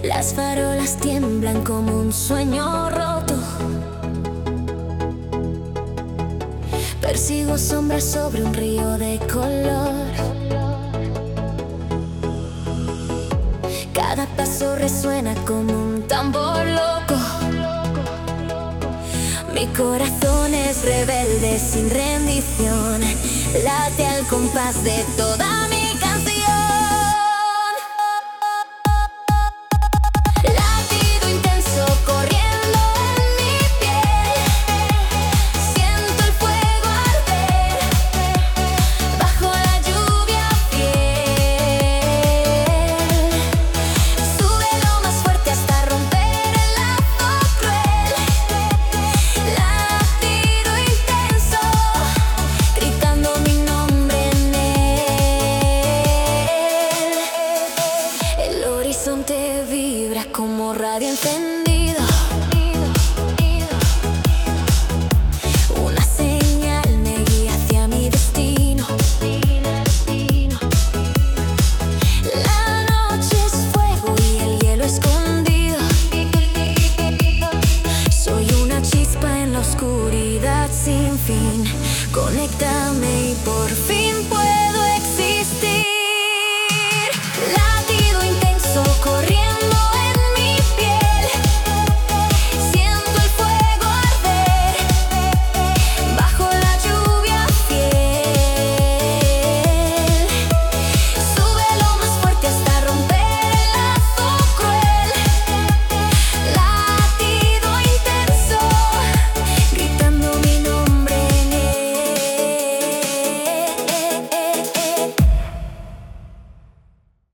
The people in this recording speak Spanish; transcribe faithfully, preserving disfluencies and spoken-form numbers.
Las farolas tiemblan como un sueño roto. Persigo sombras sobre un río de color. Cada paso resuena como un tambor loco. Mi corazón es rebelde sin rendición, late al compás de toda mi canción. Latido intenso corriendo en mi piel, siento el fuego arder bajo la lluvia fiel. Sube lo más fuerte hasta romper el lazo cruel. Latido intenso, gritando mi nombre en él. El horizonte vibra como radio encendida.